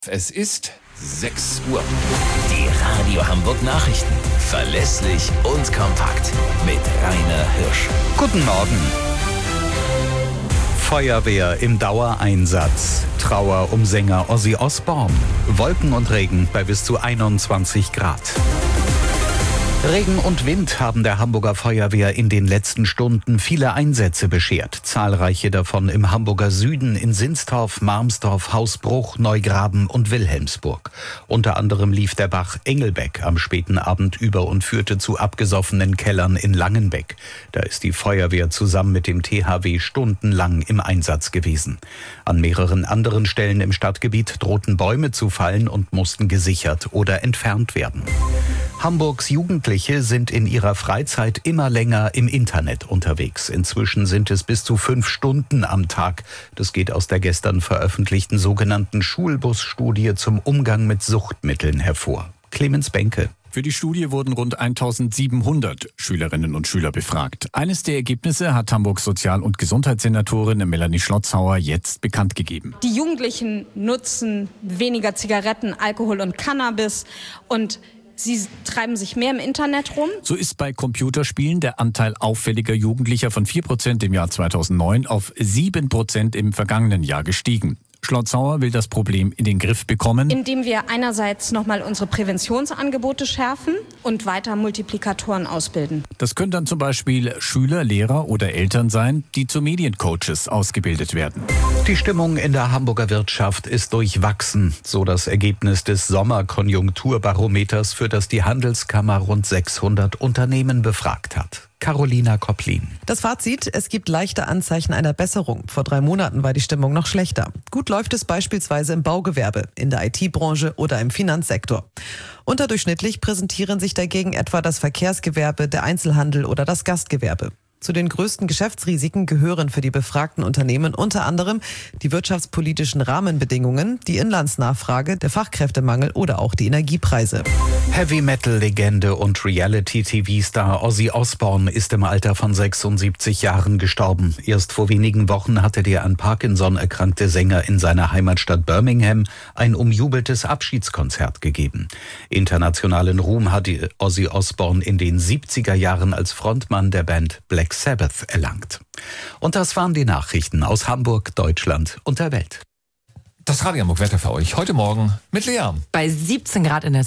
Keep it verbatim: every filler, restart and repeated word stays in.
Es ist sechs Uhr. Die Radio Hamburg Nachrichten. Verlässlich und kompakt. Mit Rainer Hirsch. Guten Morgen. Feuerwehr im Dauereinsatz. Trauer um Sänger Ozzy Osbourne. Wolken und Regen bei bis zu einundzwanzig Grad. Regen und Wind haben der Hamburger Feuerwehr in den letzten Stunden viele Einsätze beschert. Zahlreiche davon im Hamburger Süden, in Sinstorf, Marmsdorf, Hausbruch, Neugraben und Wilhelmsburg. Unter anderem lief der Bach Engelbeck am späten Abend über und führte zu abgesoffenen Kellern in Langenbeck. Da ist die Feuerwehr zusammen mit dem T H W stundenlang im Einsatz gewesen. An mehreren anderen Stellen im Stadtgebiet drohten Bäume zu fallen und mussten gesichert oder entfernt werden. Hamburgs Jugendliche sind in ihrer Freizeit immer länger im Internet unterwegs. Inzwischen sind es bis zu fünf Stunden am Tag. Das geht aus der gestern veröffentlichten sogenannten Schulbus-Studie zum Umgang mit Suchtmitteln hervor. Clemens Benke. Für die Studie wurden rund eintausendsiebenhundert Schülerinnen und Schüler befragt. Eines der Ergebnisse hat Hamburgs Sozial- und Gesundheitssenatorin Melanie Schlotzhauer jetzt bekannt gegeben. Die Jugendlichen nutzen weniger Zigaretten, Alkohol und Cannabis und sie treiben sich mehr im Internet rum. So ist bei Computerspielen der Anteil auffälliger Jugendlicher von vier Prozent im Jahr zweitausendneun auf sieben Prozent im vergangenen Jahr gestiegen. Schlotzhauer will das Problem in den Griff bekommen, indem wir einerseits nochmal unsere Präventionsangebote schärfen und weiter Multiplikatoren ausbilden. Das können dann zum Beispiel Schüler, Lehrer oder Eltern sein, die zu Mediencoaches ausgebildet werden. Die Stimmung in der Hamburger Wirtschaft ist durchwachsen, so das Ergebnis des Sommerkonjunkturbarometers, für das die Handelskammer rund sechshundert Unternehmen befragt hat. Carolina Kopplin. Das Fazit: Es gibt leichte Anzeichen einer Besserung. Vor drei Monaten war die Stimmung noch schlechter. Gut läuft es beispielsweise im Baugewerbe, in der I T-Branche oder im Finanzsektor. Unterdurchschnittlich präsentieren sich dagegen etwa das Verkehrsgewerbe, der Einzelhandel oder das Gastgewerbe. Zu den größten Geschäftsrisiken gehören für die befragten Unternehmen unter anderem die wirtschaftspolitischen Rahmenbedingungen, die Inlandsnachfrage, der Fachkräftemangel oder auch die Energiepreise. Heavy-Metal-Legende und Reality-T V-Star Ozzy Osbourne ist im Alter von sechsundsiebzig Jahren gestorben. Erst vor wenigen Wochen hatte der an Parkinson erkrankte Sänger in seiner Heimatstadt Birmingham ein umjubeltes Abschiedskonzert gegeben. Internationalen Ruhm hatte Ozzy Osbourne in den siebziger Jahren als Frontmann der Band Black Sabbath erlangt. Und das waren die Nachrichten aus Hamburg, Deutschland und der Welt. Das Radio Hamburg Wetter für euch heute Morgen mit Lea. Bei siebzehn Grad in der